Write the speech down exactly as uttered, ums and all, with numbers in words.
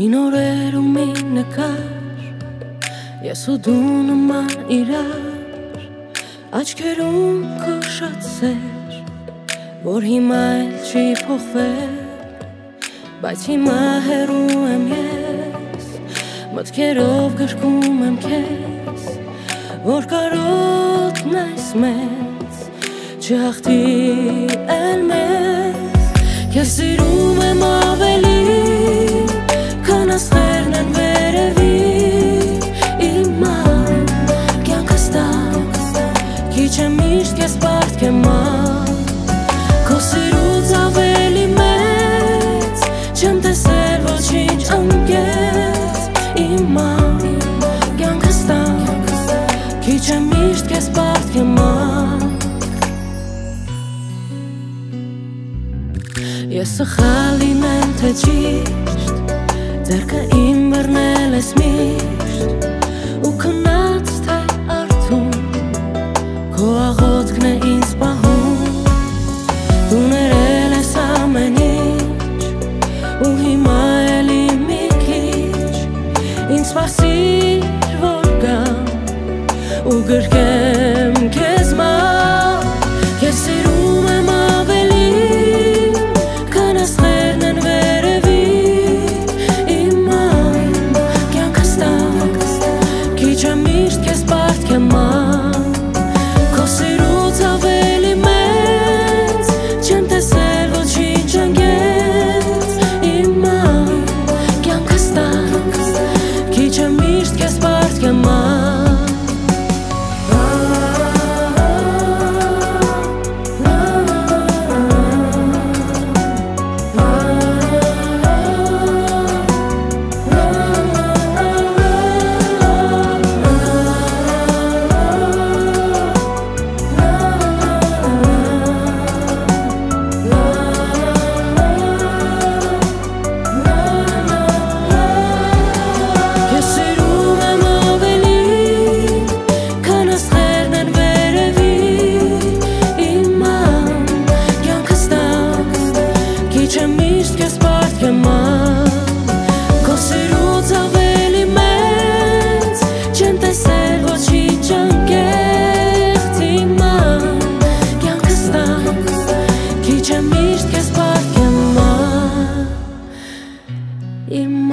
Հին օրերում մի նկար Ես ու դու նման իրար Աչքերում քո շատ սեր Որ հիմա էլ չի փոխվել Բայց հիմա հեռու եմ ես Մտքերով գրկում եմ քեզ Որ կարոտն այս մեծ Չհաղթի էլ մեզ Քեզ սիրում եմ ավելի Քան աստղերն են վերևի Իմա կյանքս տակ Քիչ եմ միշտ քեզ պարտքեմ Քո սիրուց ավելի մեծ Չեմ տեսել ոչինչ անգետ Իմա կյանքս տակ Քիչ եմ միշտ քեզ պարտքեմ Ես սխալ լինեմ թե ճիշտ Ձեռքը իմ բռնել ես միշտ Ու քնած թե արթուն Քո աղոթքն է ինձ պահում Դու ներել ես ամեն ինչ Ու հիմա էլի մի քիչ Ինձ սպասիր որ գամ Ու գրկեմ քեզ մահ Քեզ սիրում եմ ավելի Քան աստղերն են վերևի Իմա կյանքս տակ Քիչ եմ միշտ քեզ պարտքեմ Քո սիրուց ավելի մեծ Չեմ տեսել ոչինչ անգետ Իմա կյանքս տակ Քիչ եմ միշտ քեզ պարտքեմ Քո սիրուց ավելի մեծ Չեմ տեսել ոչինչ անգետ Իմա կյանքս տակ Քիչ եմ միշտ քեզ պարտքեմ